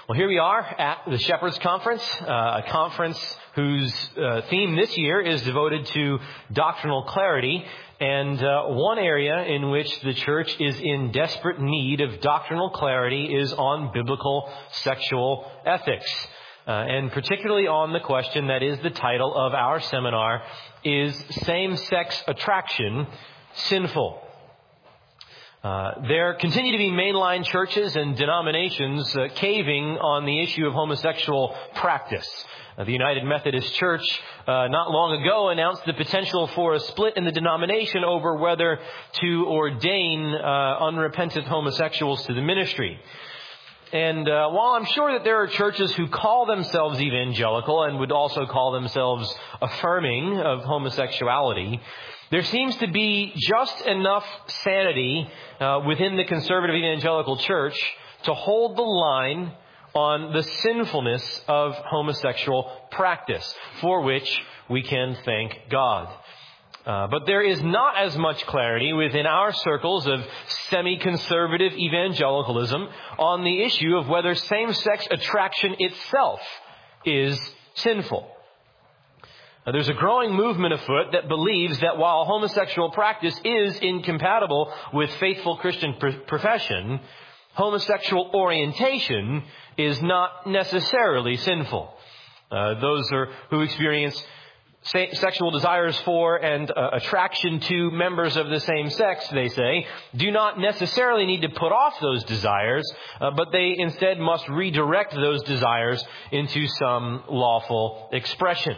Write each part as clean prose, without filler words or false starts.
Well, here we are at the Shepherds Conference, a conference whose theme this year is devoted to doctrinal clarity, and one area in which the church is in desperate need of doctrinal clarity is on biblical sexual ethics, and particularly on the question that is the title of our seminar, is same-sex attraction sinful? There continue to be mainline churches and denominations caving on the issue of homosexual practice. The United Methodist Church not long ago announced the potential for a split in the denomination over whether to ordain unrepentant homosexuals to the ministry. And while I'm sure that there are churches who call themselves evangelical and would also call themselves affirming of homosexuality, there seems to be just enough sanity within the conservative evangelical church to hold the line on the sinfulness of homosexual practice, for which we can thank God. But there is not as much clarity within our circles of semi-conservative evangelicalism on the issue of whether same-sex attraction itself is sinful. There's a growing movement afoot that believes that while homosexual practice is incompatible with faithful Christian profession, homosexual orientation is not necessarily sinful. Those who experience sexual desires for and attraction to members of the same sex, they say, do not necessarily need to put off those desires, but they instead must redirect those desires into some lawful expression.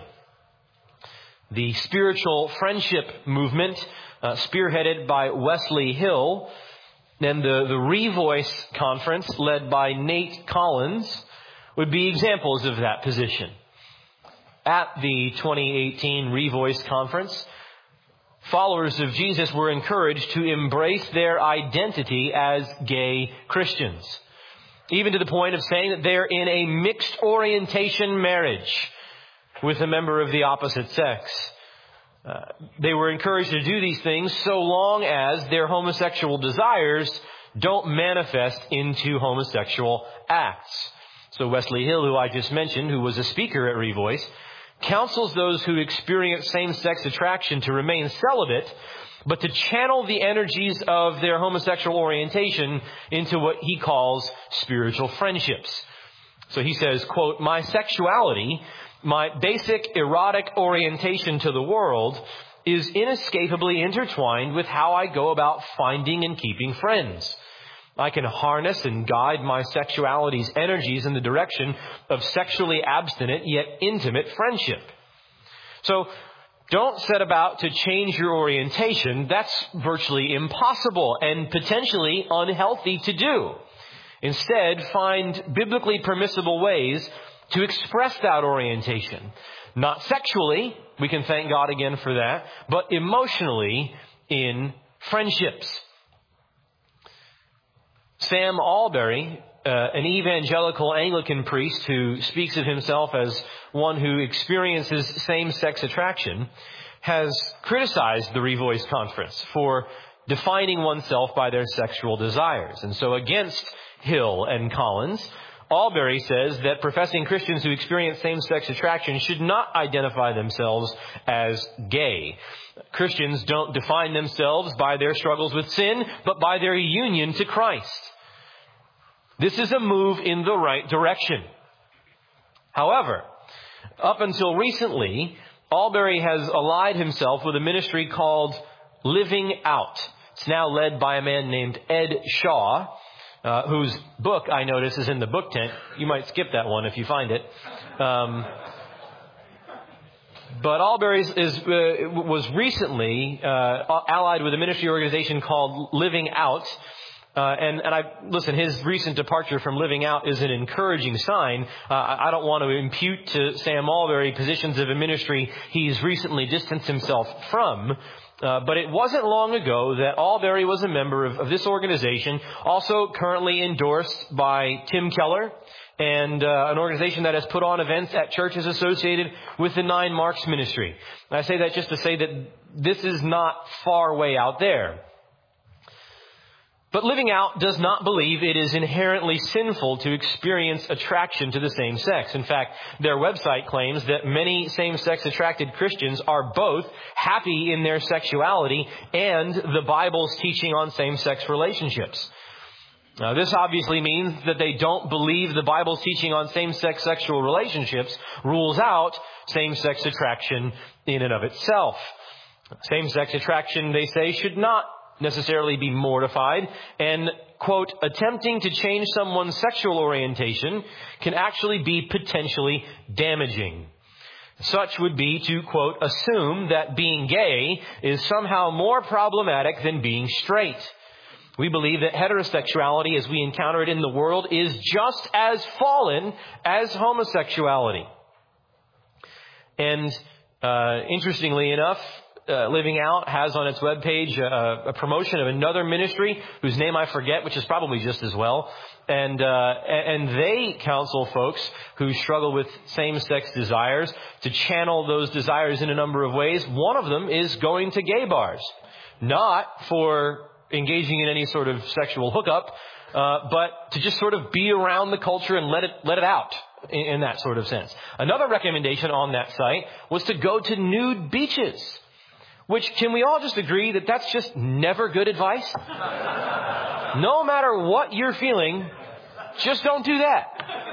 The spiritual friendship movement, spearheaded by Wesley Hill, and the Revoice Conference, led by Nate Collins, would be examples of that position. At the 2018 Revoice Conference, followers of Jesus were encouraged to embrace their identity as gay Christians, even to the point of saying that they're in a mixed orientation marriage with a member of the opposite sex. They were encouraged to do these things so long as their homosexual desires don't manifest into homosexual acts. So Wesley Hill, who I just mentioned, who was a speaker at Revoice, counsels those who experience same-sex attraction to remain celibate, but to channel the energies of their homosexual orientation into what he calls spiritual friendships. So he says, quote, "My sexuality, my basic erotic orientation to the world, is inescapably intertwined with how I go about finding and keeping friends. I can harness and guide my sexuality's energies in the direction of sexually abstinent yet intimate friendship." So don't set about to change your orientation. That's virtually impossible and potentially unhealthy to do. Instead, find biblically permissible ways to express that orientation. Not sexually, we can thank God again for that, but emotionally in friendships. Sam Allberry, an evangelical Anglican priest who speaks of himself as one who experiences same-sex attraction, has criticized the Revoice Conference for defining oneself by their sexual desires. And so against Hill and Collins, Allberry says that professing Christians who experience same-sex attraction should not identify themselves as gay. Christians don't define themselves by their struggles with sin, but by their union to Christ. This is a move in the right direction. However, up until recently, Allberry has allied himself with a ministry called Living Out. It's now led by a man named Ed Shaw, whose book, I notice, is in the book tent. You might skip that one if you find it. But Allberry was recently allied with a ministry organization called Living Out. Listen, his recent departure from Living Out is an encouraging sign. I don't want to impute to Sam Allberry positions of a ministry he's recently distanced himself from. But it wasn't long ago that Allberry was a member of this organization, also currently endorsed by Tim Keller, and an organization that has put on events at churches associated with the Nine Marks ministry. And I say that just to say that this is not far way out there. But Living Out does not believe it is inherently sinful to experience attraction to the same sex. In fact, their website claims that many same-sex attracted Christians are both happy in their sexuality and the Bible's teaching on same-sex relationships. Now, this obviously means that they don't believe the Bible's teaching on same-sex sexual relationships rules out same-sex attraction in and of itself. Same-sex attraction, they say, should not necessarily be mortified, and, quote, attempting to change someone's sexual orientation can actually be potentially damaging. Such would be to, quote, assume that being gay is somehow more problematic than being straight. We believe that heterosexuality as we encounter it in the world is just as fallen as homosexuality. And interestingly enough, Living Out has on its webpage a promotion of another ministry whose name I forget, which is probably just as well. And they counsel folks who struggle with same-sex desires to channel those desires in a number of ways. One of them is going to gay bars, not for engaging in any sort of sexual hookup, but to just sort of be around the culture and let it out in that sort of sense. Another recommendation on that site was to go to nude beaches. Which, can we all just agree that that's just never good advice? No matter what you're feeling, just don't do that.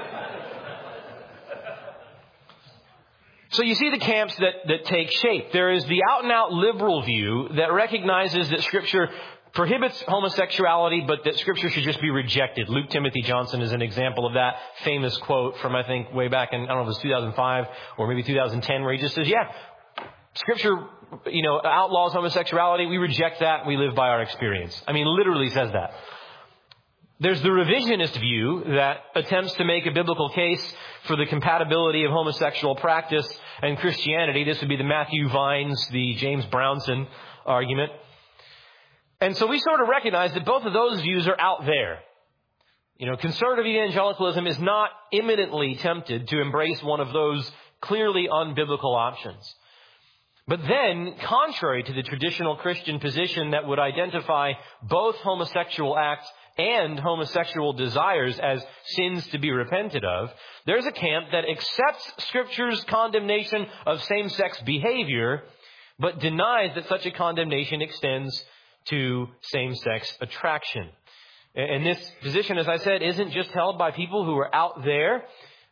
So you see the camps that take shape. There is the out-and-out liberal view that recognizes that Scripture prohibits homosexuality, but that Scripture should just be rejected. Luke Timothy Johnson is an example of that famous quote from, I think, way back in, I don't know if it was 2005 or maybe 2010, where he just says, yeah, Scripture, outlaws homosexuality. We reject that. We live by our experience. I mean, literally says that. There's the revisionist view that attempts to make a biblical case for the compatibility of homosexual practice and Christianity. This would be the Matthew Vines, the James Brownson argument. And so we sort of recognize that both of those views are out there. Conservative evangelicalism is not imminently tempted to embrace one of those clearly unbiblical options. But then, contrary to the traditional Christian position that would identify both homosexual acts and homosexual desires as sins to be repented of, there's a camp that accepts Scripture's condemnation of same-sex behavior, but denies that such a condemnation extends to same-sex attraction. And this position, as I said, isn't just held by people who are out there.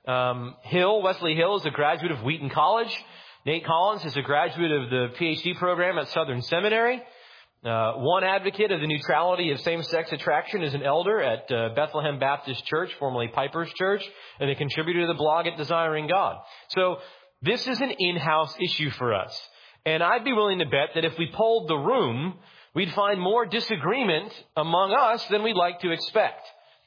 Wesley Hill is a graduate of Wheaton College. Nate Collins is a graduate of the PhD program at Southern Seminary. One advocate of the neutrality of same-sex attraction is an elder at Bethlehem Baptist Church, formerly Piper's Church, and a contributor to the blog at Desiring God. So this is an in-house issue for us. And I'd be willing to bet that if we polled the room, we'd find more disagreement among us than we'd like to expect.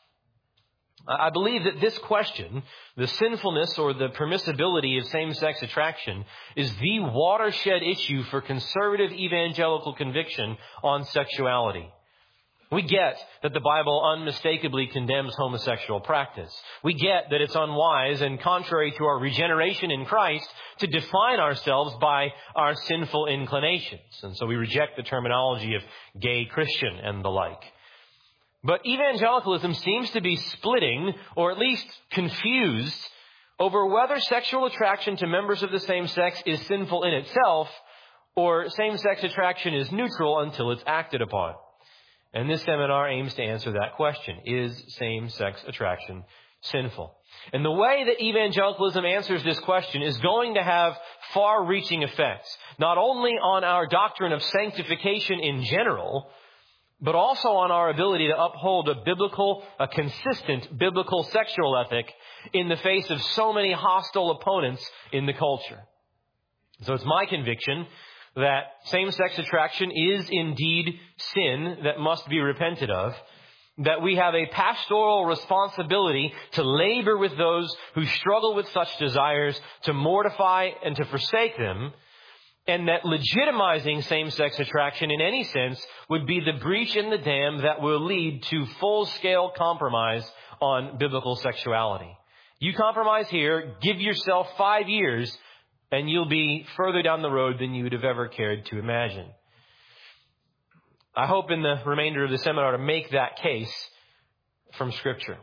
I believe that this question, the sinfulness or the permissibility of same-sex attraction, is the watershed issue for conservative evangelical conviction on sexuality. We get that the Bible unmistakably condemns homosexual practice. We get that it's unwise and contrary to our regeneration in Christ to define ourselves by our sinful inclinations. And so we reject the terminology of gay Christian and the like. But evangelicalism seems to be splitting, or at least confused, over whether sexual attraction to members of the same sex is sinful in itself, or same-sex attraction is neutral until it's acted upon. And this seminar aims to answer that question. Is same-sex attraction sinful? And the way that evangelicalism answers this question is going to have far-reaching effects, not only on our doctrine of sanctification in general, but also on our ability to uphold a consistent biblical sexual ethic in the face of so many hostile opponents in the culture. So it's my conviction that same-sex attraction is indeed sin that must be repented of, that we have a pastoral responsibility to labor with those who struggle with such desires, to mortify and to forsake them, and that legitimizing same-sex attraction in any sense would be the breach in the dam that will lead to full-scale compromise on biblical sexuality. You compromise here, give yourself 5 years, and you'll be further down the road than you would have ever cared to imagine. I hope in the remainder of the seminar to make that case from Scripture.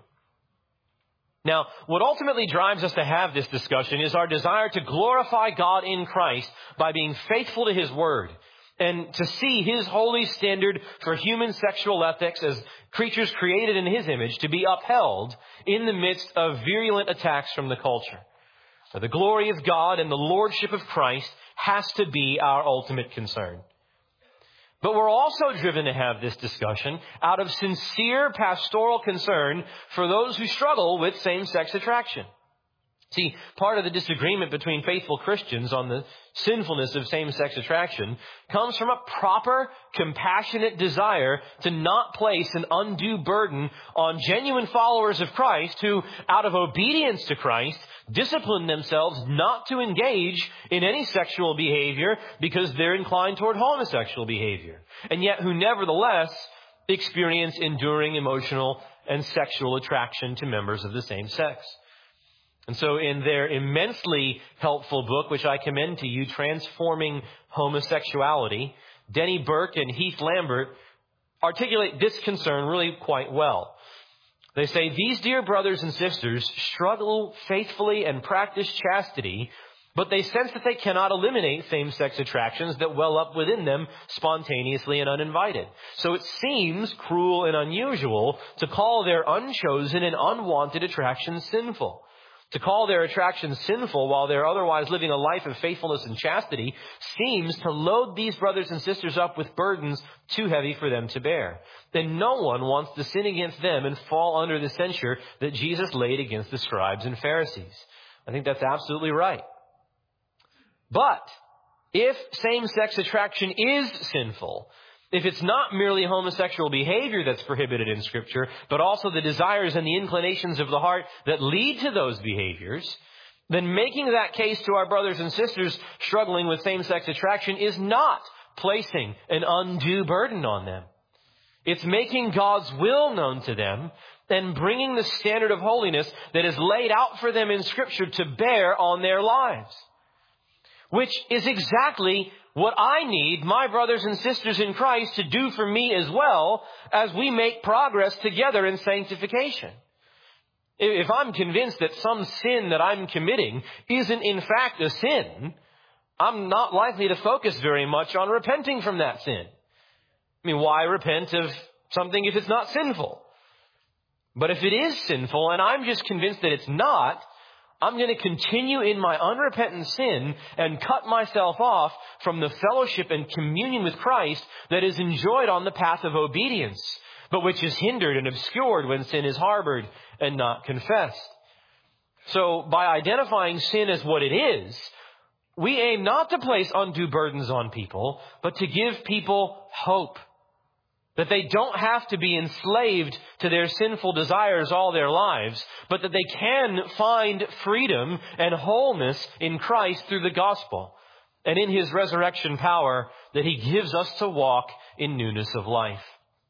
Now, what ultimately drives us to have this discussion is our desire to glorify God in Christ by being faithful to His Word and to see His holy standard for human sexual ethics as creatures created in His image to be upheld in the midst of virulent attacks from the culture. The glory of God and the lordship of Christ has to be our ultimate concern. But we're also driven to have this discussion out of sincere pastoral concern for those who struggle with same-sex attraction. See, part of the disagreement between faithful Christians on the sinfulness of same-sex attraction comes from a proper, compassionate desire to not place an undue burden on genuine followers of Christ who, out of obedience to Christ, discipline themselves not to engage in any sexual behavior because they're inclined toward homosexual behavior, and yet who nevertheless experience enduring emotional and sexual attraction to members of the same sex. And so in their immensely helpful book, which I commend to you, Transforming Homosexuality, Denny Burke and Heath Lambert articulate this concern really quite well. They say, these dear brothers and sisters struggle faithfully and practice chastity, but they sense that they cannot eliminate same-sex attractions that well up within them spontaneously and uninvited. So it seems cruel and unusual to call their unchosen and unwanted attractions sinful. To call their attraction sinful while they're otherwise living a life of faithfulness and chastity seems to load these brothers and sisters up with burdens too heavy for them to bear. Then no one wants to sin against them and fall under the censure that Jesus laid against the scribes and Pharisees. I think that's absolutely right. But if same-sex attraction is sinful, if it's not merely homosexual behavior that's prohibited in Scripture, but also the desires and the inclinations of the heart that lead to those behaviors, then making that case to our brothers and sisters struggling with same-sex attraction is not placing an undue burden on them. It's making God's will known to them and bringing the standard of holiness that is laid out for them in Scripture to bear on their lives, which is exactly what I need my brothers and sisters in Christ to do for me as well as we make progress together in sanctification. If I'm convinced that some sin that I'm committing isn't in fact a sin, I'm not likely to focus very much on repenting from that sin. I mean, why repent of something if it's not sinful? But if it is sinful and I'm just convinced that it's not, I'm going to continue in my unrepentant sin and cut myself off from the fellowship and communion with Christ that is enjoyed on the path of obedience, but which is hindered and obscured when sin is harbored and not confessed. So by identifying sin as what it is, we aim not to place undue burdens on people, but to give people hope. That they don't have to be enslaved to their sinful desires all their lives, but that they can find freedom and wholeness in Christ through the gospel and in His resurrection power that He gives us to walk in newness of life.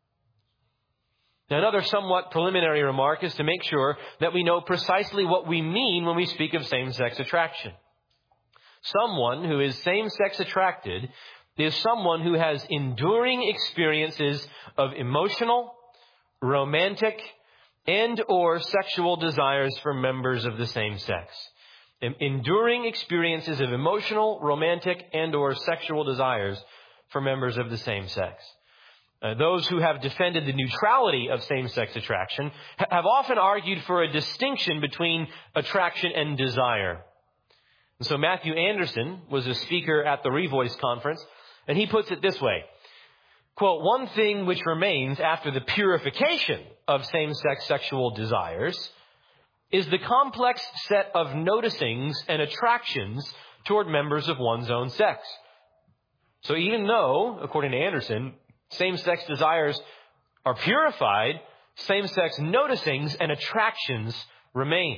Now, another somewhat preliminary remark is to make sure that we know precisely what we mean when we speak of same-sex attraction. Someone who is same-sex attracted is someone who has enduring experiences of emotional, romantic, and or sexual desires for members of the same sex. Enduring experiences of emotional, romantic, and or sexual desires for members of the same sex. Those who have defended the neutrality of same-sex attraction have often argued for a distinction between attraction and desire. And so Matthew Anderson was a speaker at the Revoice Conference, and he puts it this way, quote, one thing which remains after the purification of same-sex sexual desires is the complex set of noticings and attractions toward members of one's own sex. So even though, according to Anderson, same-sex desires are purified, same-sex noticings and attractions remain.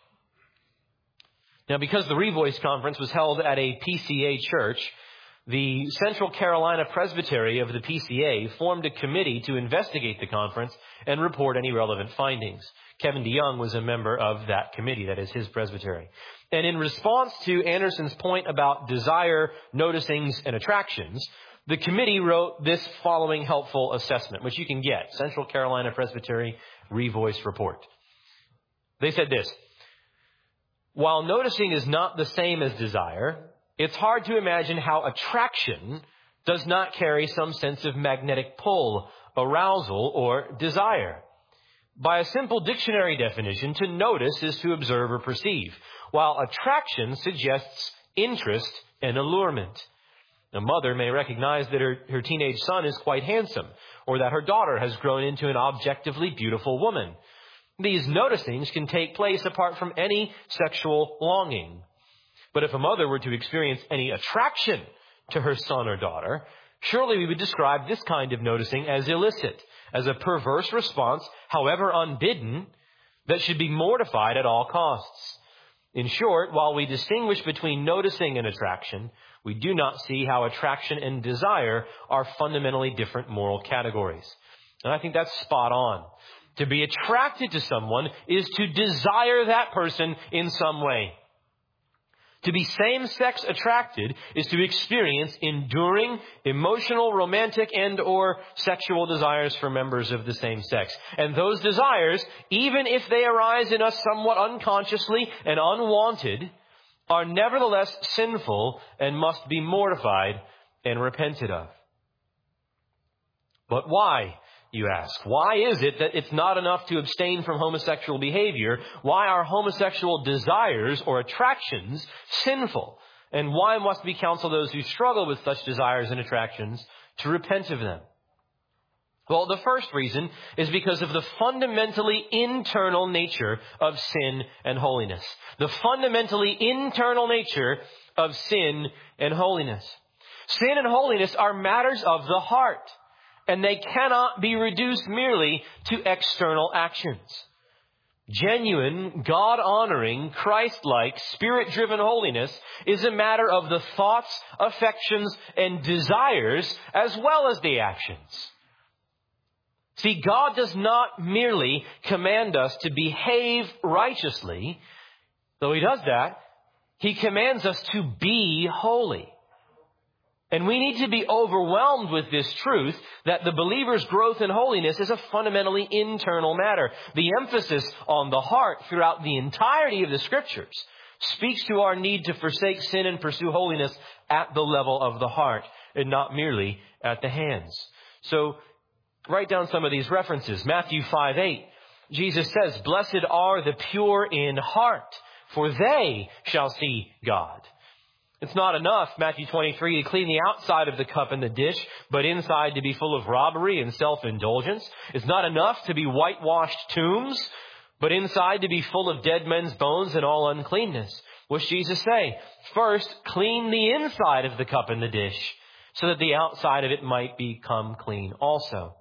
Now, because the Revoice Conference was held at a PCA church, the Central Carolina Presbytery of the PCA formed a committee to investigate the conference and report any relevant findings. Kevin DeYoung was a member of that committee, that is his presbytery. And in response to Anderson's point about desire, noticings, and attractions, The committee wrote this following helpful assessment, which you can get. Central Carolina Presbytery Revoice Report. They said this: while noticing is not the same as desire, it's hard to imagine how attraction does not carry some sense of magnetic pull, arousal, or desire. By a simple dictionary definition, to notice is to observe or perceive, while attraction suggests interest and allurement. A mother may recognize that her teenage son is quite handsome, or that her daughter has grown into an objectively beautiful woman. These noticings can take place apart from any sexual longing. But if a mother were to experience any attraction to her son or daughter, surely we would describe this kind of noticing as illicit, as a perverse response, however unbidden, that should be mortified at all costs. In short, while we distinguish between noticing and attraction, we do not see how attraction and desire are fundamentally different moral categories. And I think that's spot on. To be attracted to someone is to desire that person in some way. To be same-sex attracted is to experience enduring, emotional, romantic, and or sexual desires for members of the same sex. And those desires, even if they arise in us somewhat unconsciously and unwanted, are nevertheless sinful and must be mortified and repented of. But why, you ask? Why is it that it's not enough to abstain from homosexual behavior? Why are homosexual desires or attractions sinful? And why must we counsel those who struggle with such desires and attractions to repent of them? Well, the first reason is because of the fundamentally internal nature of sin and holiness. The fundamentally internal nature of sin and holiness. Sin and holiness are matters of the heart, and they cannot be reduced merely to external actions. Genuine, God-honoring, Christ-like, Spirit-driven holiness is a matter of the thoughts, affections, and desires as well as the actions. See, God does not merely command us to behave righteously. Though He does that, He commands us to be holy. And we need to be overwhelmed with this truth that the believer's growth in holiness is a fundamentally internal matter. The emphasis on the heart throughout the entirety of the Scriptures speaks to our need to forsake sin and pursue holiness at the level of the heart and not merely at the hands. So, write down some of these references. Matthew 5:8. Jesus says, "Blessed are the pure in heart, for they shall see God." It's not enough, Matthew 23, to clean the outside of the cup and the dish, but inside to be full of robbery and self-indulgence. It's not enough to be whitewashed tombs, but inside to be full of dead men's bones and all uncleanness. What's Jesus say? First, clean the inside of the cup and the dish, so that the outside of it might become clean also.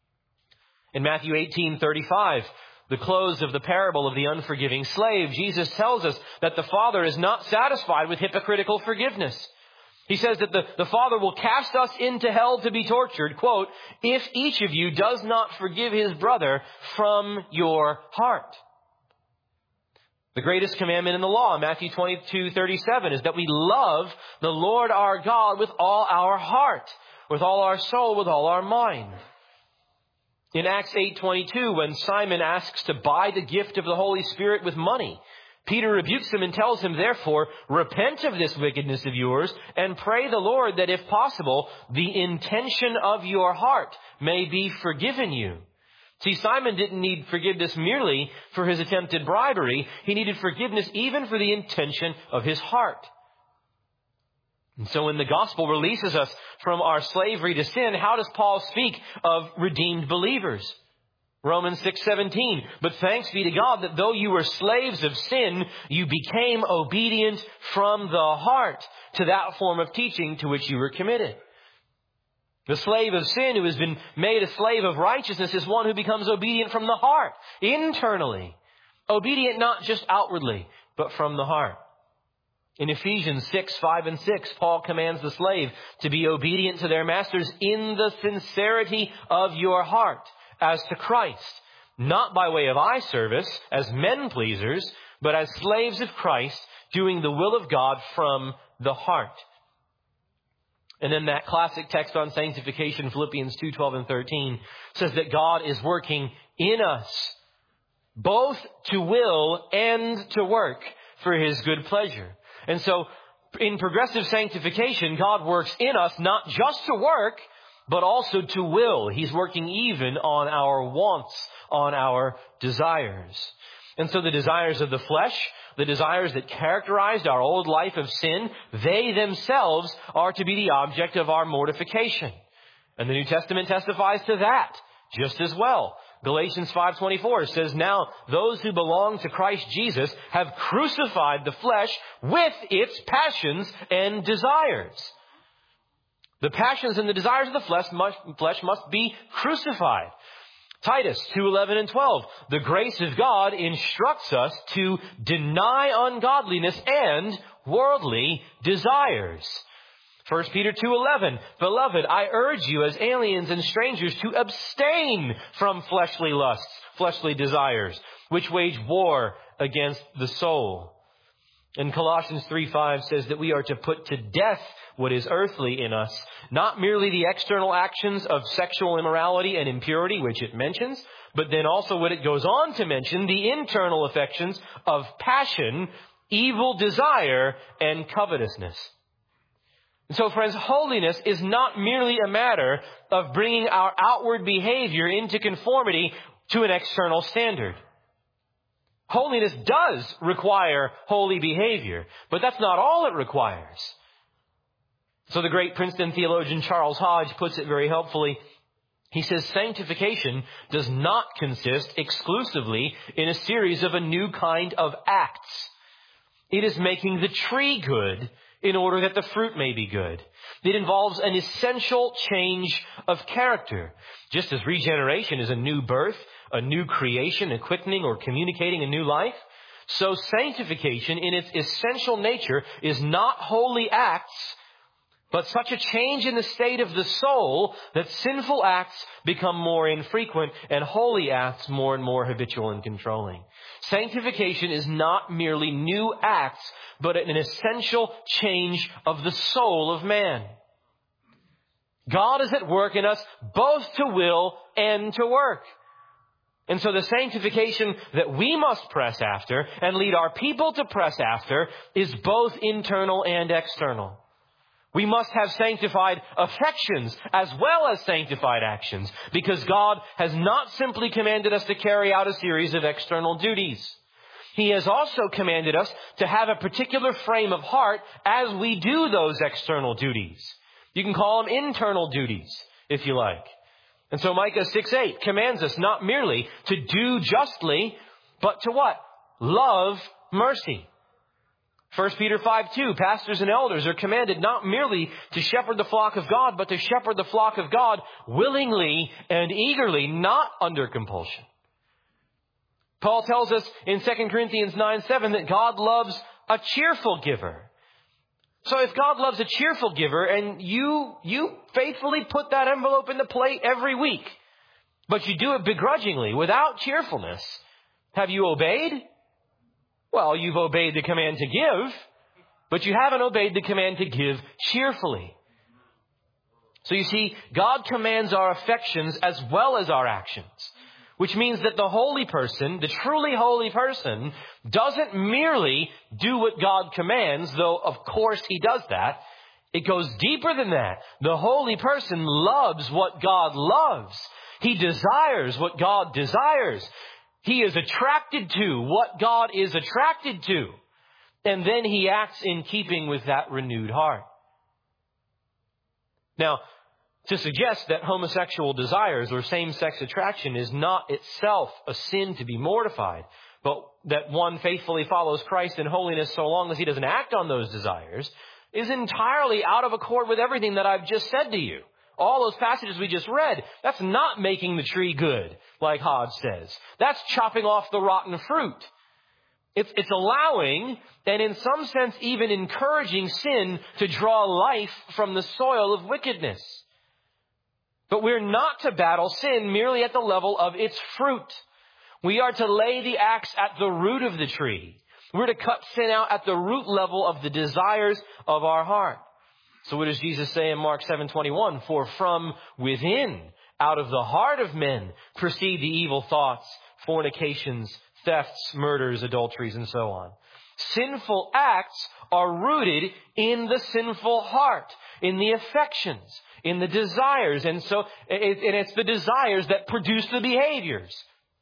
In Matthew 18:35, the close of the parable of the unforgiving slave, Jesus tells us that the Father is not satisfied with hypocritical forgiveness. He says that the Father will cast us into hell to be tortured, quote, "if each of you does not forgive his brother from your heart." The greatest commandment in the law, Matthew 22:37, is that we love the Lord our God with all our heart, with all our soul, with all our mind. In Acts 8:22, when Simon asks to buy the gift of the Holy Spirit with money, Peter rebukes him and tells him, "Therefore, repent of this wickedness of yours and pray the Lord that if possible, the intention of your heart may be forgiven you." See, Simon didn't need forgiveness merely for his attempted bribery. He needed forgiveness even for the intention of his heart. And so when the gospel releases us from our slavery to sin, how does Paul speak of redeemed believers? Romans 6:17, "But thanks be to God that though you were slaves of sin, you became obedient from the heart to that form of teaching to which you were committed." The slave of sin who has been made a slave of righteousness is one who becomes obedient from the heart, internally. Obedient not just outwardly, but from the heart. In Ephesians 6:5 and 6, Paul commands the slave to be obedient to their masters in the sincerity of your heart, as to Christ, not by way of eye service as men pleasers, but as slaves of Christ, doing the will of God from the heart. And then that classic text on sanctification, Philippians 2:12 and 13, says that God is working in us, both to will and to work for His good pleasure. And so, in progressive sanctification, God works in us not just to work, but also to will. He's working even on our wants, on our desires. And so the desires of the flesh, the desires that characterized our old life of sin, they themselves are to be the object of our mortification. And the New Testament testifies to that just as well. Galatians 5:24 says, "Now those who belong to Christ Jesus have crucified the flesh with its passions and desires." The passions and the desires of the flesh must be crucified. Titus 2:11 and 12. "The grace of God instructs us to deny ungodliness and worldly desires." 1 Peter 2:11. "Beloved, I urge you as aliens and strangers to abstain from fleshly lusts, fleshly desires, which wage war against the soul." And Colossians 3:5 says that we are to put to death what is earthly in us, not merely the external actions of sexual immorality and impurity, which it mentions, but then also what it goes on to mention, the internal affections of passion, evil desire, and covetousness. And so, friends, holiness is not merely a matter of bringing our outward behavior into conformity to an external standard. Holiness does require holy behavior, but that's not all it requires. So the great Princeton theologian Charles Hodge puts it very helpfully. He says, sanctification does not consist exclusively in a series of a new kind of acts. It is making the tree good in order that the fruit may be good. It involves an essential change of character. Just as regeneration is a new birth, a new creation, a quickening or communicating a new life, so sanctification in its essential nature is not holy acts, but such a change in the state of the soul that sinful acts become more infrequent and holy acts more and more habitual and controlling. Sanctification is not merely new acts, but an essential change of the soul of man. God is at work in us both to will and to work. And so the sanctification that we must press after and lead our people to press after is both internal and external. We must have sanctified affections as well as sanctified actions, because God has not simply commanded us to carry out a series of external duties. He has also commanded us to have a particular frame of heart as we do those external duties. You can call them internal duties, if you like. And so Micah 6:8 commands us not merely to do justly, but to what? Love mercy. 1 Peter 5:2, pastors and elders are commanded not merely to shepherd the flock of God, but to shepherd the flock of God willingly and eagerly, not under compulsion. Paul tells us in 2 Corinthians 9:7 that God loves a cheerful giver. So if God loves a cheerful giver and you faithfully put that envelope in the plate every week, but you do it begrudgingly, without cheerfulness, have you obeyed? Well, you've obeyed the command to give, but you haven't obeyed the command to give cheerfully. So you see, God commands our affections as well as our actions, which means that the holy person, the truly holy person, doesn't merely do what God commands, though of course he does that. It goes deeper than that. The holy person loves what God loves. He desires what God desires. He is attracted to what God is attracted to. And then he acts in keeping with that renewed heart. Now, to suggest that homosexual desires or same-sex attraction is not itself a sin to be mortified, but that one faithfully follows Christ in holiness so long as he doesn't act on those desires, is entirely out of accord with everything that I've just said to you. All those passages we just read, that's not making the tree good, like Hodge says. That's chopping off the rotten fruit. It's allowing, and in some sense even encouraging, sin to draw life from the soil of wickedness. But we're not to battle sin merely at the level of its fruit. We are to lay the axe at the root of the tree. We're to cut sin out at the root level of the desires of our heart. So what does Jesus say in Mark 7:21? For from within, out of the heart of men, proceed the evil thoughts, fornications, thefts, murders, adulteries, and so on. Sinful acts are rooted in the sinful heart, in the affections, in the desires. And it's the desires that produce the behaviors.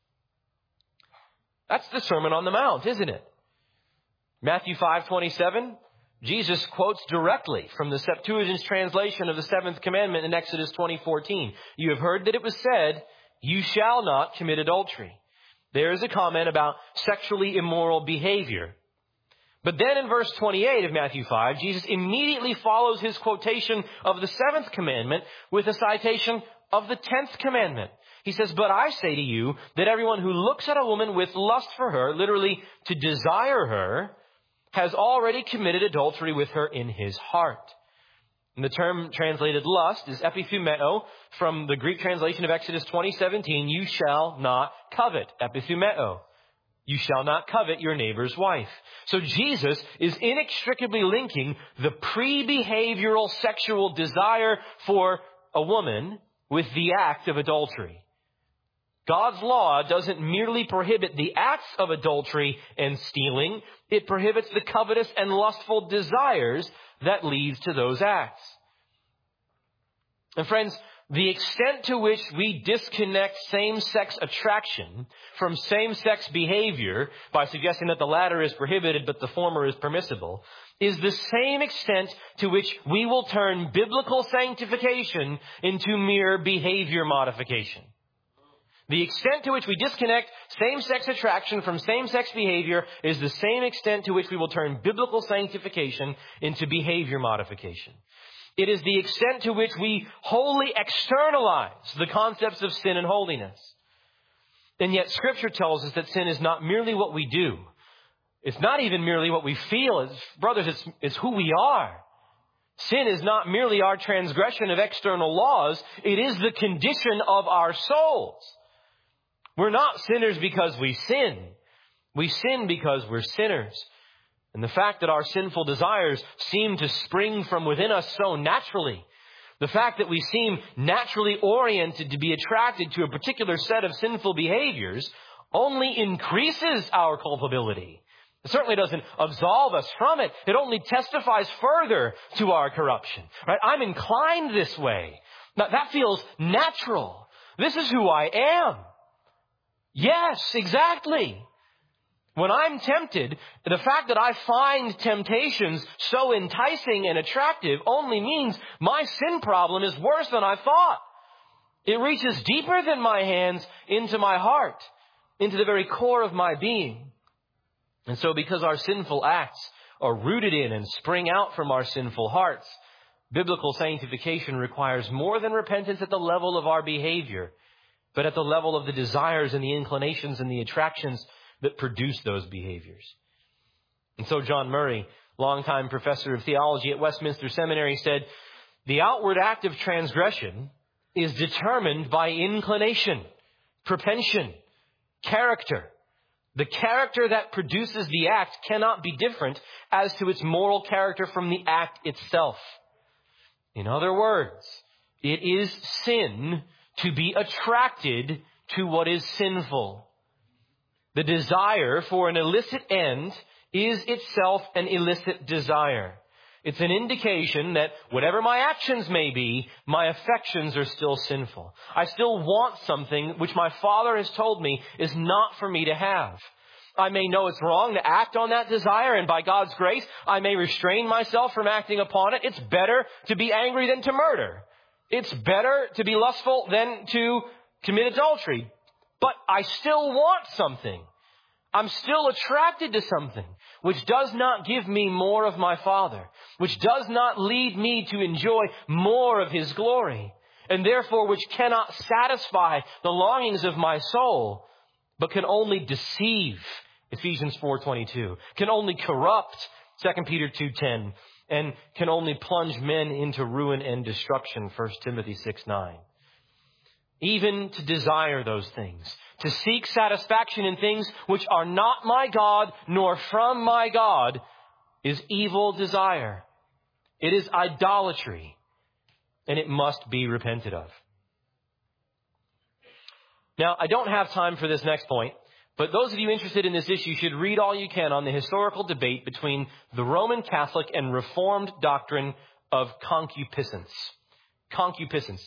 That's the Sermon on the Mount, isn't it? Matthew 5:27, Jesus quotes directly from the Septuagint's translation of the seventh commandment in Exodus 20:14. You have heard that it was said, you shall not commit adultery. There is a comment about sexually immoral behavior. But then in verse 28 of Matthew 5, Jesus immediately follows his quotation of the seventh commandment with a citation of the 10th commandment. He says, but I say to you that everyone who looks at a woman with lust for her, literally to desire her, has already committed adultery with her in his heart. And the term translated lust is epithumeo from the Greek translation of Exodus 20:17. You shall not covet. Epithumeo. You shall not covet your neighbor's wife. So Jesus is inextricably linking the pre-behavioral sexual desire for a woman with the act of adultery. God's law doesn't merely prohibit the acts of adultery and stealing. It prohibits the covetous and lustful desires that leads to those acts. And friends, the extent to which we disconnect same-sex attraction from same-sex behavior by suggesting that the latter is prohibited but the former is permissible is the same extent to which we will turn biblical sanctification into mere behavior modification. The extent to which we disconnect same-sex attraction from same-sex behavior is the same extent to which we will turn biblical sanctification into behavior modification. It is the extent to which we wholly externalize the concepts of sin and holiness. And yet Scripture tells us that sin is not merely what we do. It's not even merely what we feel. It's who we are. Sin is not merely our transgression of external laws. It is the condition of our souls. We're not sinners because we sin. We sin because we're sinners. And the fact that our sinful desires seem to spring from within us so naturally, the fact that we seem naturally oriented to be attracted to a particular set of sinful behaviors only increases our culpability. It certainly doesn't absolve us from it. It only testifies further to our corruption. Right? I'm inclined this way. Now, that feels natural. This is who I am. Yes, exactly. When I'm tempted, the fact that I find temptations so enticing and attractive only means my sin problem is worse than I thought. It reaches deeper than my hands into my heart, into the very core of my being. And so because our sinful acts are rooted in and spring out from our sinful hearts, biblical sanctification requires more than repentance at the level of our behavior, but at the level of the desires and the inclinations and the attractions that produce those behaviors. And so John Murray, longtime professor of theology at Westminster Seminary, said, the outward act of transgression is determined by inclination, propension, character. The character that produces the act cannot be different as to its moral character from the act itself. In other words, it is sin to be attracted to what is sinful. The desire for an illicit end is itself an illicit desire. It's an indication that whatever my actions may be, my affections are still sinful. I still want something which my Father has told me is not for me to have. I may know it's wrong to act on that desire, and by God's grace, I may restrain myself from acting upon it. It's better to be angry than to murder. It's better to be lustful than to commit adultery. But I still want something. I'm still attracted to something which does not give me more of my Father, which does not lead me to enjoy more of His glory, and therefore which cannot satisfy the longings of my soul, but can only deceive, Ephesians 4:22, can only corrupt, 2 Peter 2:10, and can only plunge men into ruin and destruction, 1 Timothy 6:9. Even to desire those things, to seek satisfaction in things which are not my God nor from my God, is evil desire. It is idolatry, and it must be repented of. Now, I don't have time for this next point, but those of you interested in this issue should read all you can on the historical debate between the Roman Catholic and Reformed doctrine of concupiscence. Concupiscence.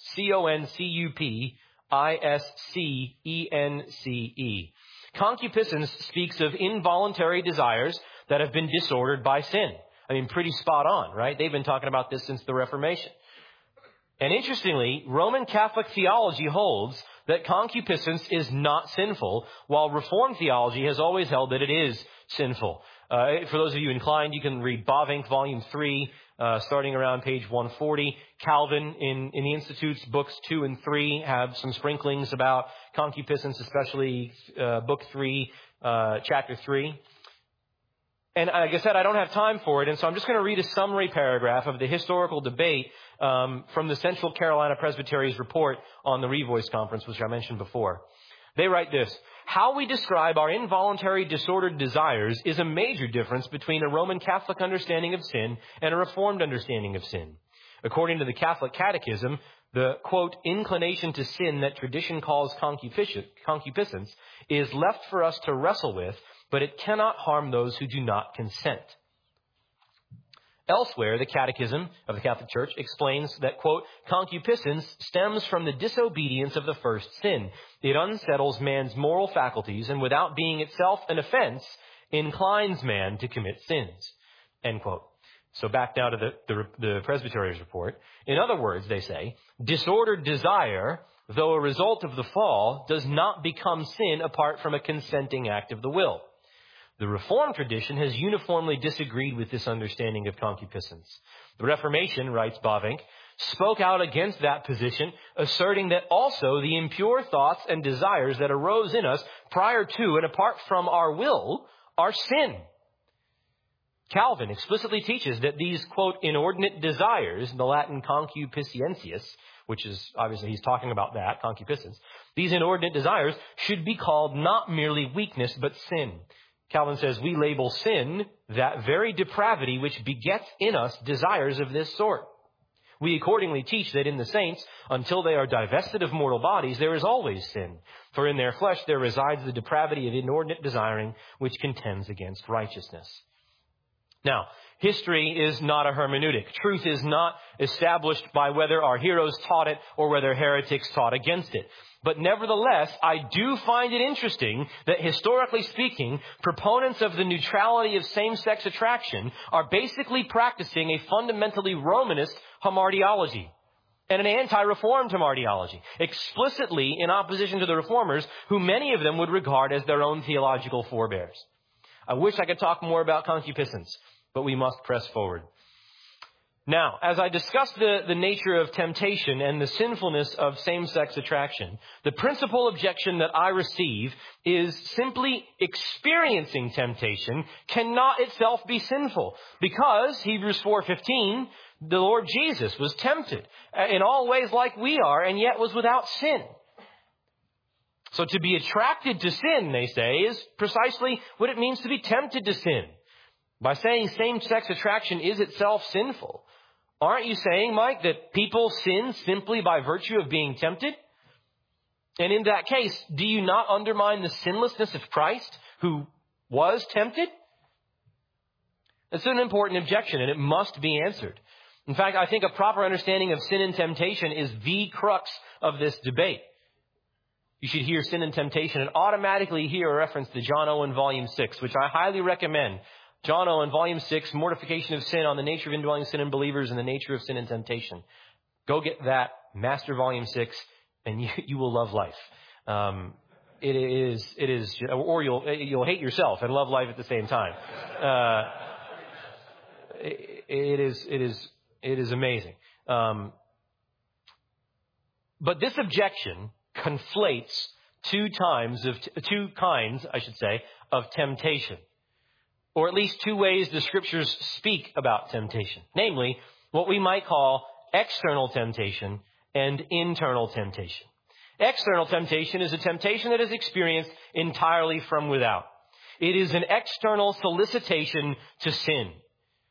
Concupiscence. Concupiscence speaks of involuntary desires that have been disordered by sin. I mean, pretty spot on, right? They've been talking about this since the Reformation. And interestingly, Roman Catholic theology holds that concupiscence is not sinful, while Reformed theology has always held that it is sinful. For those of you inclined, you can read Bavinck, Volume 3, starting around page 140. Calvin, in the Institute's books 2 and 3, have some sprinklings about concupiscence, especially book 3, chapter 3. And like I said, I don't have time for it, and so I'm just going to read a summary paragraph of the historical debate from the Central Carolina Presbytery's report on the Revoice Conference, which I mentioned before. They write this: how we describe our involuntary disordered desires is a major difference between a Roman Catholic understanding of sin and a Reformed understanding of sin. According to the Catholic Catechism, the, quote, inclination to sin that tradition calls concupiscence is left for us to wrestle with, but it cannot harm those who do not consent. Elsewhere, the Catechism of the Catholic Church explains that, quote, concupiscence stems from the disobedience of the first sin. It unsettles man's moral faculties and, without being itself an offense, inclines man to commit sins, end quote. So back now to the Presbytery's report. In other words, they say, disordered desire, though a result of the fall, does not become sin apart from a consenting act of the will. The Reformed tradition has uniformly disagreed with this understanding of concupiscence. The Reformation, writes Bavinck, spoke out against that position, asserting that also the impure thoughts and desires that arose in us prior to and apart from our will are sin. Calvin explicitly teaches that these, quote, inordinate desires, the Latin concupiscentius, which is obviously he's talking about that, concupiscence, these inordinate desires should be called not merely weakness, but sin. Calvin says we label sin that very depravity which begets in us desires of this sort. We accordingly teach that in the saints, until they are divested of mortal bodies, there is always sin. For in their flesh there resides the depravity of inordinate desiring, which contends against righteousness. Now, history is not a hermeneutic. Truth is not established by whether our heroes taught it or whether heretics taught against it. But nevertheless, I do find it interesting that, historically speaking, proponents of the neutrality of same-sex attraction are basically practicing a fundamentally Romanist hamartiology and an anti-Reformed hamartiology, explicitly in opposition to the Reformers, who many of them would regard as their own theological forebears. I wish I could talk more about concupiscence, but we must press forward. Now, as I discuss the nature of temptation and the sinfulness of same-sex attraction, the principal objection that I receive is simply experiencing temptation cannot itself be sinful, because Hebrews 4:15, the Lord Jesus was tempted in all ways like we are, and yet was without sin. So to be attracted to sin, they say, is precisely what it means to be tempted to sin. By saying same-sex attraction is itself sinful, aren't you saying, Mike, that people sin simply by virtue of being tempted? And in that case, do you not undermine the sinlessness of Christ, who was tempted? It's an important objection, and it must be answered. In fact, I think a proper understanding of sin and temptation is the crux of this debate. You should hear sin and temptation and automatically hear a reference to John Owen, Volume 6, which I highly recommend. John Owen, Volume 6, Mortification of Sin, on the nature of indwelling sin in believers and the nature of sin and temptation. Go get that, Master Volume 6, and you will love life. It is, or you'll hate yourself and love life at the same time. It is amazing. But this objection conflates two kinds, of temptation. Or at least two ways the Scriptures speak about temptation. Namely, what we might call external temptation and internal temptation. External temptation is a temptation that is experienced entirely from without. It is an external solicitation to sin.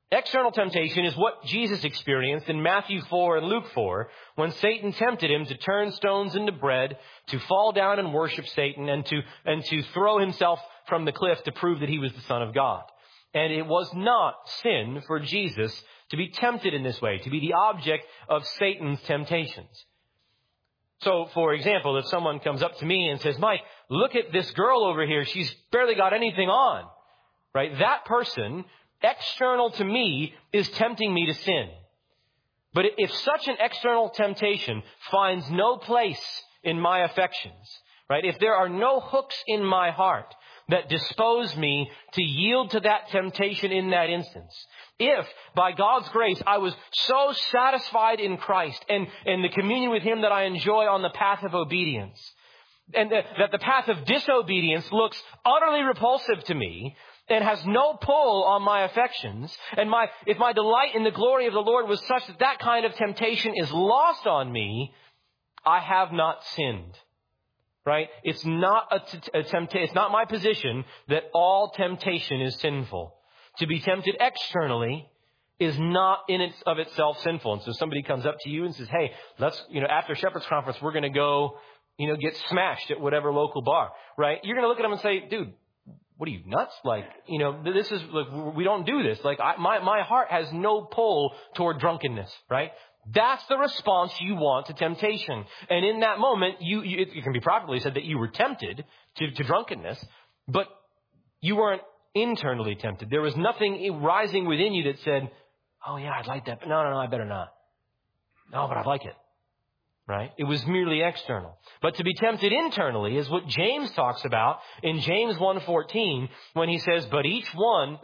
External temptation is what Jesus experienced in Matthew 4 and Luke 4 when Satan tempted him to turn stones into bread, to fall down and worship Satan, and to throw himself from the cliff to prove that he was the Son of God. And it was not sin for Jesus to be tempted in this way, to be the object of Satan's temptations. So, for example, if someone comes up to me and says, Mike, look at this girl over here. She's barely got anything on. Right? That person, external to me, is tempting me to sin. But if such an external temptation finds no place in my affections, right? If there are no hooks in my heart that dispose me to yield to that temptation in that instance, if, by God's grace, I was so satisfied in Christ and the communion with Him that I enjoy on the path of obedience, and that the path of disobedience looks utterly repulsive to me and has no pull on my affections, and if my delight in the glory of the Lord was such that that kind of temptation is lost on me, I have not sinned. Right? It's not it's not my position that all temptation is sinful. To be tempted externally is not in of itself sinful. And so somebody comes up to you and says, hey, let's, after Shepherd's Conference, we're going to go, get smashed at whatever local bar, right? You're going to look at them and say, dude, what are you, nuts? This is, we don't do this. My heart has no pull toward drunkenness, right? That's the response you want to temptation. And in that moment, it can be properly said that you were tempted to drunkenness, but you weren't internally tempted. There was nothing rising within you that said, oh yeah, I'd like that, but no, I better not. No, but I'd like it. Right? It was merely external. But to be tempted internally is what James talks about in James 1:14 when he says, but each one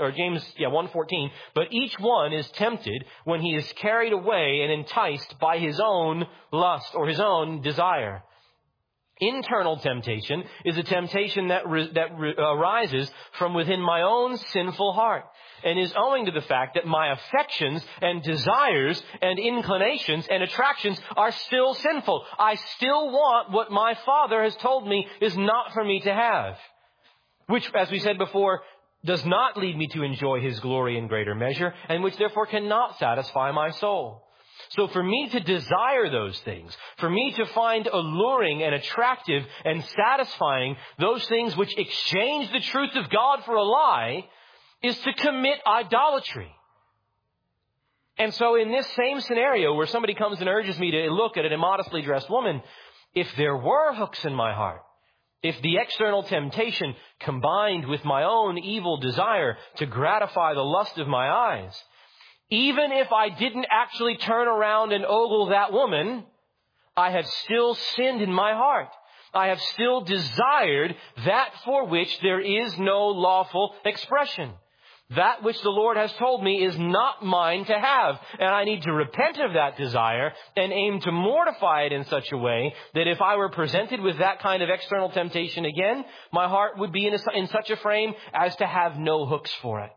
is tempted when he is carried away and enticed by his own lust or his own desire. Internal temptation is a temptation that arises from within my own sinful heart and is owing to the fact that my affections and desires and inclinations and attractions are still sinful. I still want what my Father has told me is not for me to have, which, as we said before, does not lead me to enjoy His glory in greater measure, and which therefore cannot satisfy my soul. So for me to desire those things, for me to find alluring and attractive and satisfying those things which exchange the truth of God for a lie, is to commit idolatry. And so in this same scenario where somebody comes and urges me to look at an immodestly dressed woman, if there were hooks in my heart, if the external temptation combined with my own evil desire to gratify the lust of my eyes, even if I didn't actually turn around and ogle that woman, I have still sinned in my heart. I have still desired that for which there is no lawful expression. That which the Lord has told me is not mine to have. And I need to repent of that desire and aim to mortify it in such a way that if I were presented with that kind of external temptation again, my heart would be in such a frame as to have no hooks for it.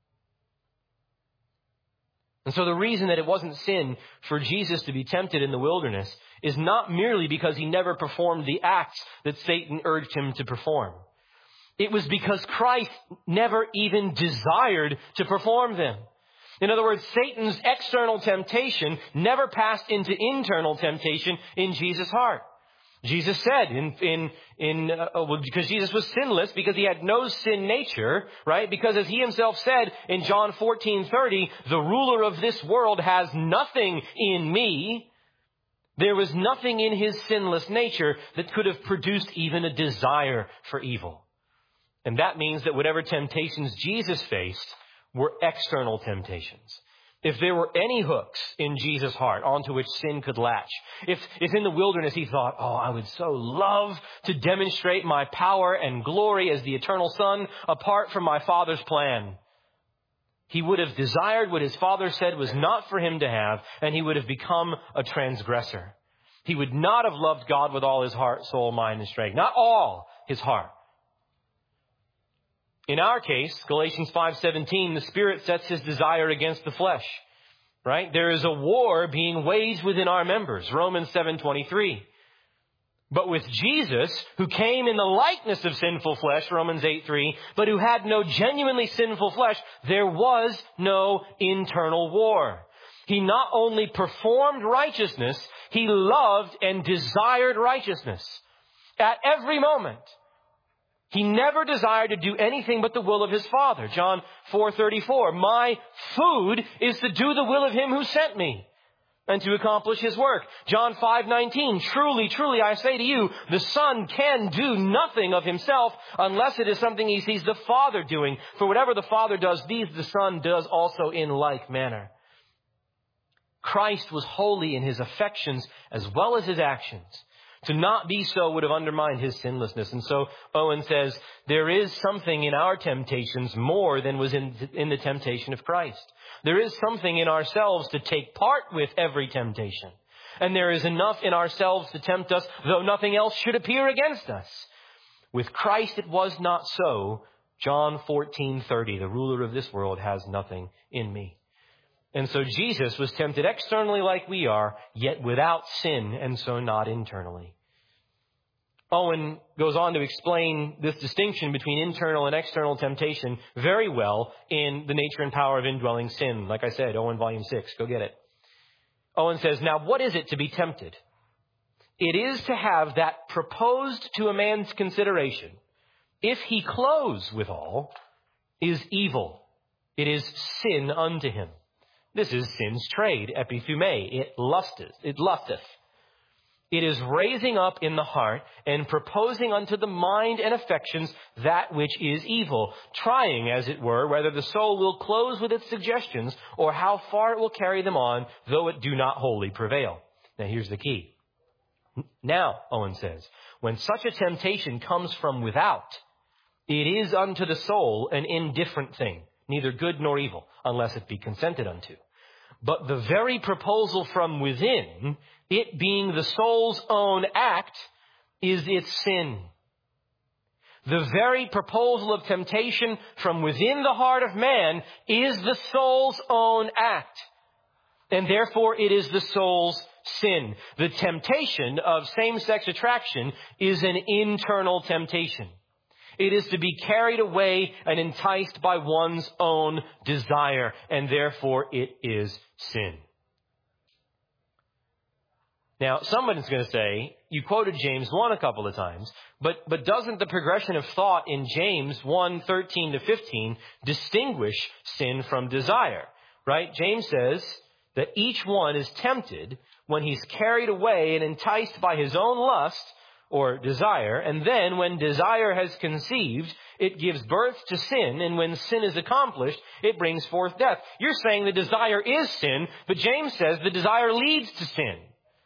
And so the reason that it wasn't sin for Jesus to be tempted in the wilderness is not merely because He never performed the acts that Satan urged Him to perform. It was because Christ never even desired to perform them. In other words, Satan's external temptation never passed into internal temptation in Jesus' heart. Jesus said because Jesus was sinless, because He had no sin nature, right? Because as He Himself said in John 14:30, the ruler of this world has nothing in me. There was nothing in His sinless nature that could have produced even a desire for evil. And that means that whatever temptations Jesus faced were external temptations. If there were any hooks in Jesus' heart onto which sin could latch, if in the wilderness He thought, oh, I would so love to demonstrate my power and glory as the eternal Son apart from my Father's plan, He would have desired what His Father said was not for Him to have, and He would have become a transgressor. He would not have loved God with all His heart, soul, mind, and strength. Not all His heart. In our case, Galatians 5:17, the Spirit sets His desire against the flesh, right? There is a war being waged within our members, Romans 7:23. But with Jesus, who came in the likeness of sinful flesh, Romans 8:3, but who had no genuinely sinful flesh, there was no internal war. He not only performed righteousness, he loved and desired righteousness. At every moment, he never desired to do anything but the will of his Father. John 4:34, my food is to do the will of him who sent me and to accomplish his work. John 5:19, truly, truly, I say to you, the Son can do nothing of himself unless it is something he sees the Father doing. For whatever the Father does, these the Son does also in like manner. Christ was holy in his affections as well as his actions. To not be so would have undermined his sinlessness. And so Owen says, there is something in our temptations more than was in the temptation of Christ. There is something in ourselves to take part with every temptation. And there is enough in ourselves to tempt us, though nothing else should appear against us. With Christ it was not so. John 14:30, the ruler of this world has nothing in me. And so Jesus was tempted externally like we are, yet without sin, and so not internally. Owen goes on to explain this distinction between internal and external temptation very well in The Nature and Power of Indwelling Sin. Like I said, Owen Volume 6. Go get it. Owen says, now what is it to be tempted? It is to have that proposed to a man's consideration, if he close withal, is evil. It is sin unto him. This is sin's trade, epithume. It lusteth. It is raising up in the heart and proposing unto the mind and affections that which is evil, trying, as it were, whether the soul will close with its suggestions or how far it will carry them on, though it do not wholly prevail. Now here's the key. Now, Owen says, when such a temptation comes from without, it is unto the soul an indifferent thing, neither good nor evil, unless it be consented unto. But the very proposal from within, it being the soul's own act, is its sin. The very proposal of temptation from within the heart of man is the soul's own act. And therefore it is the soul's sin. The temptation of same-sex attraction is an internal temptation. It is to be carried away and enticed by one's own desire, and therefore it is sin. Now, someone's going to say, you quoted James 1 a couple of times, but doesn't the progression of thought in James 1:13 to 15 distinguish sin from desire? Right? James says that each one is tempted when he's carried away and enticed by his own lust or desire, and then when desire has conceived, it gives birth to sin, and when sin is accomplished, it brings forth death. You're saying the desire is sin, but James says the desire leads to sin.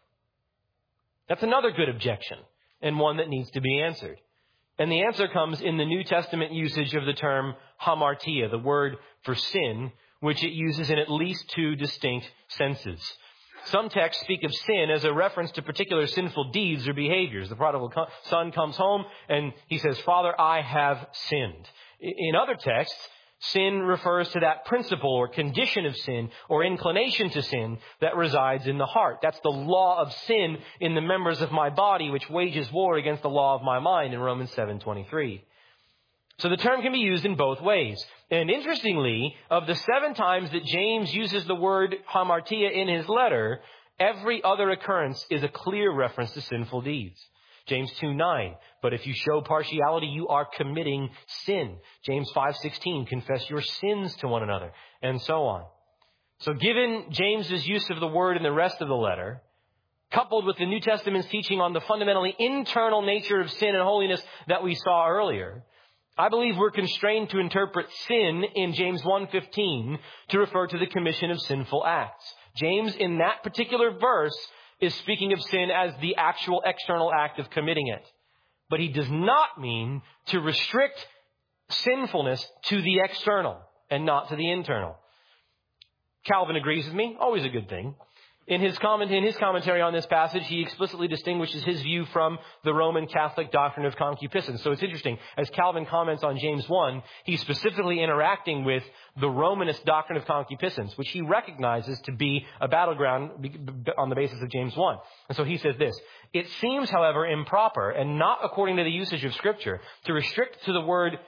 That's another good objection, and one that needs to be answered. And the answer comes in the New Testament usage of the term hamartia, the word for sin, which it uses in at least two distinct senses. Some texts speak of sin as a reference to particular sinful deeds or behaviors. The prodigal son comes home and he says, Father, I have sinned. In other texts, sin refers to that principle or condition of sin or inclination to sin that resides in the heart. That's the law of sin in the members of my body, which wages war against the law of my mind in Romans 7:23. So the term can be used in both ways. And interestingly, of the 7 times that James uses the word hamartia in his letter, every other occurrence is a clear reference to sinful deeds. James 2:9, but if you show partiality, you are committing sin. James 5:16, confess your sins to one another, and so on. So given James's use of the word in the rest of the letter, coupled with the New Testament's teaching on the fundamentally internal nature of sin and holiness that we saw earlier, I believe we're constrained to interpret sin in James 1:15 to refer to the commission of sinful acts. James, in that particular verse, is speaking of sin as the actual external act of committing it. But he does not mean to restrict sinfulness to the external and not to the internal. Calvin agrees with me, always a good thing. In his commentary on this passage, he explicitly distinguishes his view from the Roman Catholic doctrine of concupiscence. So it's interesting. As Calvin comments on James 1, he's specifically interacting with the Romanist doctrine of concupiscence, which he recognizes to be a battleground on the basis of James 1. And so he says this: "It seems, however, improper and not according to the usage of Scripture to restrict the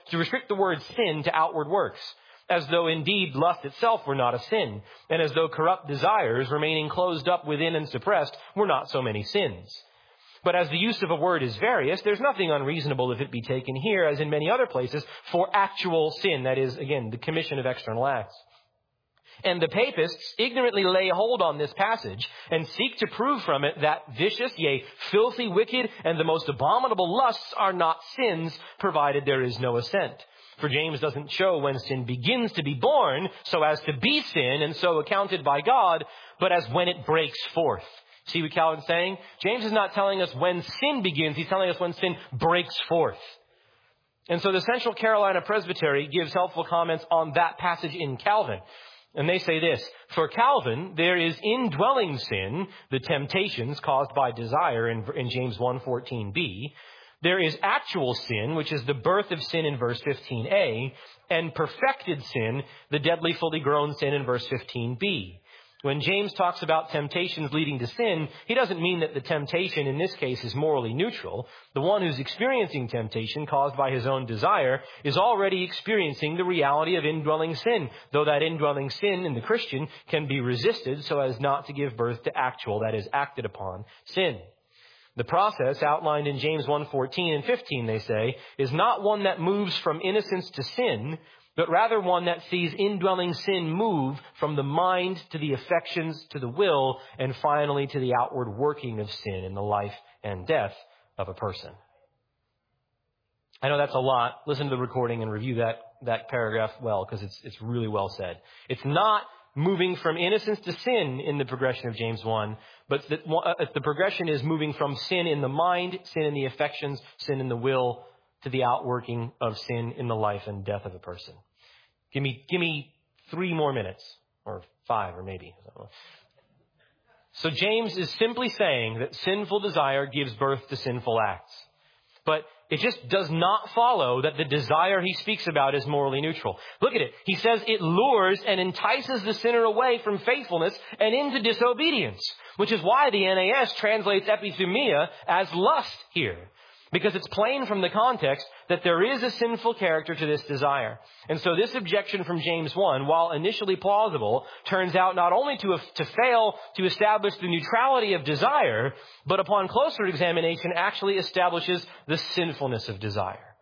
word sin to outward works, as though indeed lust itself were not a sin, and as though corrupt desires remaining closed up within and suppressed were not so many sins. But as the use of a word is various, there's nothing unreasonable if it be taken here, as in many other places, for actual sin," that is, again, the commission of external acts. "And the papists ignorantly lay hold on this passage and seek to prove from it that vicious, yea, filthy, wicked, and the most abominable lusts are not sins, provided there is no assent. For James doesn't show when sin begins to be born so as to be sin and so accounted by God, but as when it breaks forth." See what Calvin's saying? James is not telling us when sin begins. He's telling us when sin breaks forth. And so the Central Carolina Presbytery gives helpful comments on that passage in Calvin. And they say this: "For Calvin, there is indwelling sin, the temptations caused by desire in James 1:14b. There is actual sin, which is the birth of sin in verse 15a, and perfected sin, the deadly fully grown sin in verse 15b. When James talks about temptations leading to sin, he doesn't mean that the temptation in this case is morally neutral. The one who's experiencing temptation caused by his own desire is already experiencing the reality of indwelling sin, though that indwelling sin in the Christian can be resisted so as not to give birth to actual, that is, acted upon, sin. The process outlined in James 1:14 and 15, they say, is not one that moves from innocence to sin, but rather one that sees indwelling sin move from the mind to the affections to the will, and finally to the outward working of sin in the life and death of a person." I know that's a lot. Listen to the recording and review that paragraph well, because it's really well said. It's not moving from innocence to sin in the progression of James 1, but the progression is moving from sin in the mind, sin in the affections, sin in the will, to the outworking of sin in the life and death of a person. Give me 3 more minutes, or 5, or maybe. So James is simply saying that sinful desire gives birth to sinful acts. But it just does not follow that the desire he speaks about is morally neutral. Look at it. He says it lures and entices the sinner away from faithfulness and into disobedience, which is why the NAS translates epithumia as lust here. Because it's plain from the context that there is a sinful character to this desire. And so this objection from James 1, while initially plausible, turns out not only to fail to establish the neutrality of desire, but upon closer examination actually establishes the sinfulness of desire.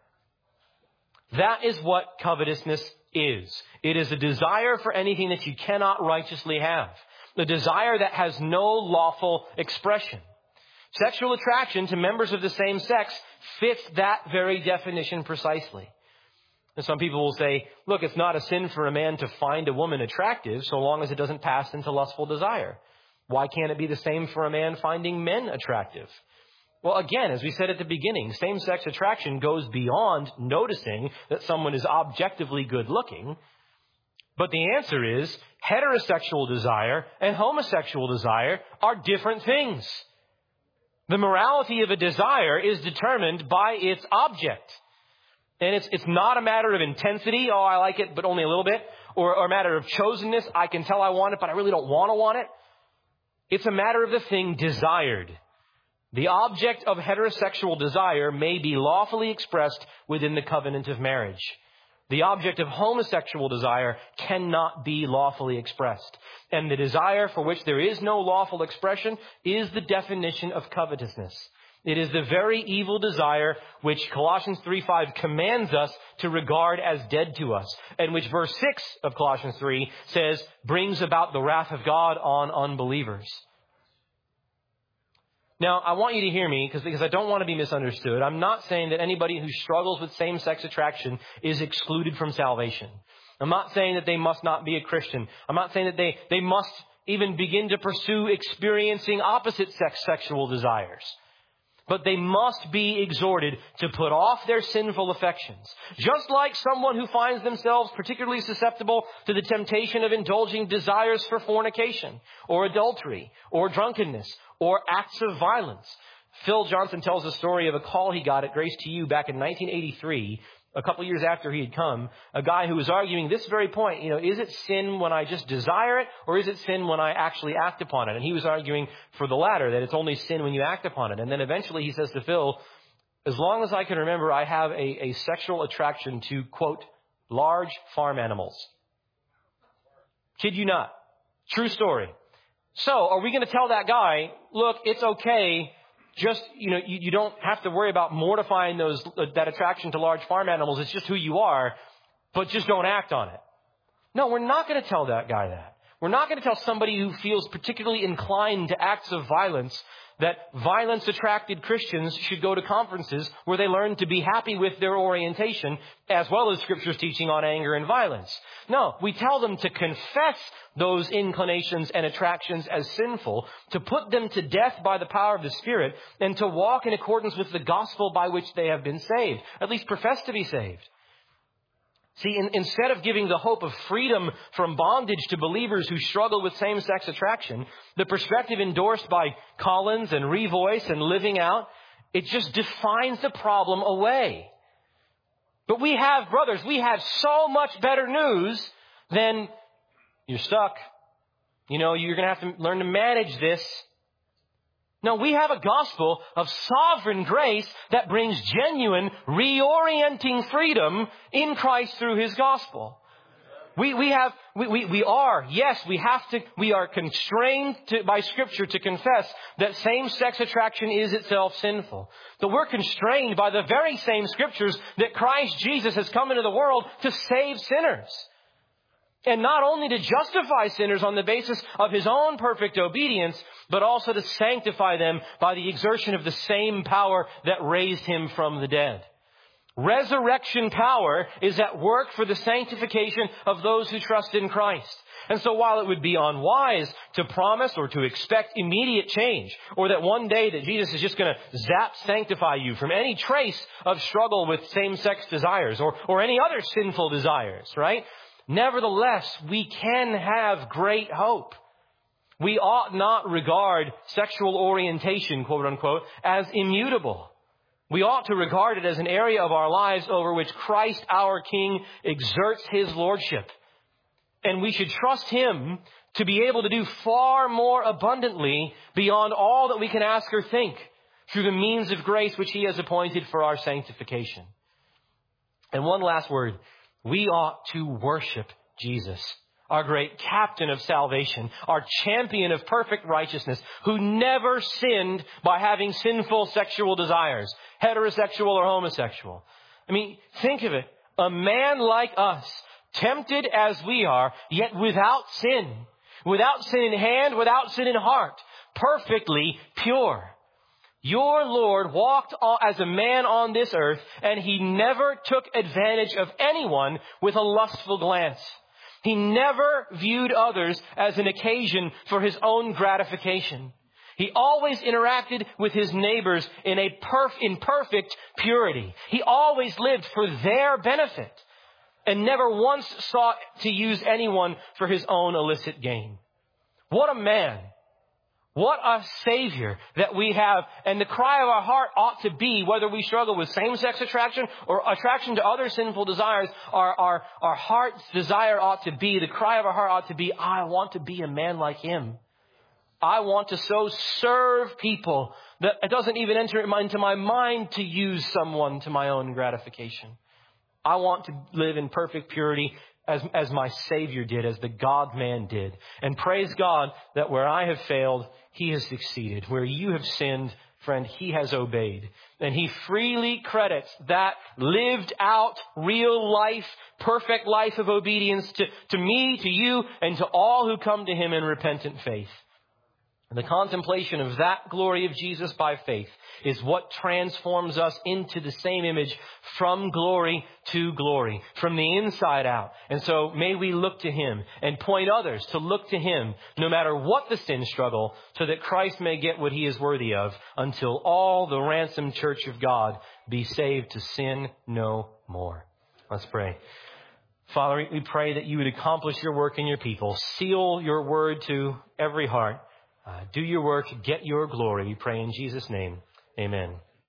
That is what covetousness is. It is a desire for anything that you cannot righteously have. The desire that has no lawful expression. Sexual attraction to members of the same sex fits that very definition precisely. And some people will say, look, it's not a sin for a man to find a woman attractive so long as it doesn't pass into lustful desire. Why can't it be the same for a man finding men attractive? Well, again, as we said at the beginning, same-sex attraction goes beyond noticing that someone is objectively good looking. But the answer is heterosexual desire and homosexual desire are different things. The morality of a desire is determined by its object. And it's not a matter of intensity, oh, I like it, but only a little bit. Or a matter of chosenness, I can tell I want it, but I really don't want it. It's a matter of the thing desired. The object of heterosexual desire may be lawfully expressed within the covenant of marriage. The object of homosexual desire cannot be lawfully expressed. And the desire for which there is no lawful expression is the definition of covetousness. It is the very evil desire which Colossians 3:5 commands us to regard as dead to us, and which verse 6 of Colossians 3 says brings about the wrath of God on unbelievers. Now, I want you to hear me because I don't want to be misunderstood. I'm not saying that anybody who struggles with same-sex attraction is excluded from salvation. I'm not saying that they must not be a Christian. I'm not saying that they must even begin to pursue experiencing opposite-sex sexual desires. but they must be exhorted to put off their sinful affections. Just like someone who finds themselves particularly susceptible to the temptation of indulging desires for fornication, or adultery, or drunkenness, or acts of violence. Phil Johnson tells the story of a call he got at Grace to You back in 1983, a couple years after he had come, a guy who was arguing this very point, is it sin when I just desire it, or is it sin when I actually act upon it? And he was arguing for the latter, that it's only sin when you act upon it. And then eventually he says to Phil, as long as I can remember, I have a sexual attraction to, quote, large farm animals. Kid you not. True story. So are we going to tell that guy, look, it's okay, just, you don't have to worry about mortifying that attraction to large farm animals. It's just who you are, but just don't act on it. No, we're not going to tell that guy that. We're not going to tell somebody who feels particularly inclined to acts of violence that violence-attracted Christians should go to conferences where they learn to be happy with their orientation, as well as Scripture's teaching on anger and violence. No, we tell them to confess those inclinations and attractions as sinful, to put them to death by the power of the Spirit, and to walk in accordance with the gospel by which they have been saved, at least profess to be saved. See, instead of giving the hope of freedom from bondage to believers who struggle with same-sex attraction, the perspective endorsed by Collins and Revoice and Living Out, it just defines the problem away. But we have so much better news than you're stuck. You're going to have to learn to manage this. No, we have a gospel of sovereign grace that brings genuine, reorienting freedom in Christ through His gospel. We are constrained by Scripture to confess that same-sex attraction is itself sinful. But we're constrained by the very same Scriptures that Christ Jesus has come into the world to save sinners. And not only to justify sinners on the basis of His own perfect obedience, but also to sanctify them by the exertion of the same power that raised Him from the dead. Resurrection power is at work for the sanctification of those who trust in Christ. And so while it would be unwise to promise or to expect immediate change, or that one day that Jesus is just going to sanctify you from any trace of struggle with same-sex desires or any other sinful desires, right? Nevertheless, we can have great hope. We ought not regard sexual orientation, quote unquote, as immutable. We ought to regard it as an area of our lives over which Christ, our King, exerts His lordship. And we should trust Him to be able to do far more abundantly beyond all that we can ask or think through the means of grace which He has appointed for our sanctification. And one last word. We ought to worship Jesus, our great captain of salvation, our champion of perfect righteousness, who never sinned by having sinful sexual desires, heterosexual or homosexual. I mean, think of it. A man like us, tempted as we are, yet without sin in hand, without sin in heart, perfectly pure. Your Lord walked as a man on this earth, and He never took advantage of anyone with a lustful glance. He never viewed others as an occasion for His own gratification. He always interacted with His neighbors in perfect purity. He always lived for their benefit and never once sought to use anyone for His own illicit gain. What a man. What a Savior that we have. And the cry of our heart ought to be, whether we struggle with same-sex attraction or attraction to other sinful desires, our heart's desire ought to be, the cry of our heart ought to be, I want to be a man like Him. I want to so serve people that it doesn't even enter into my mind to use someone to my own gratification. I want to live in perfect purity as my Savior did, as the God-man did. And praise God that where I have failed, He has succeeded. Where you have sinned, friend, He has obeyed. And He freely credits that lived out, real life, perfect life of obedience to me, to you, and to all who come to Him in repentant faith. And the contemplation of that glory of Jesus by faith is what transforms us into the same image from glory to glory, from the inside out. And so may we look to Him and point others to look to Him, no matter what the sin struggle, so that Christ may get what He is worthy of, until all the ransomed church of God be saved to sin no more. Let's pray. Father, we pray that You would accomplish Your work in Your people. Seal Your word to every heart. Do Your work. Get Your glory. We pray in Jesus' name. Amen.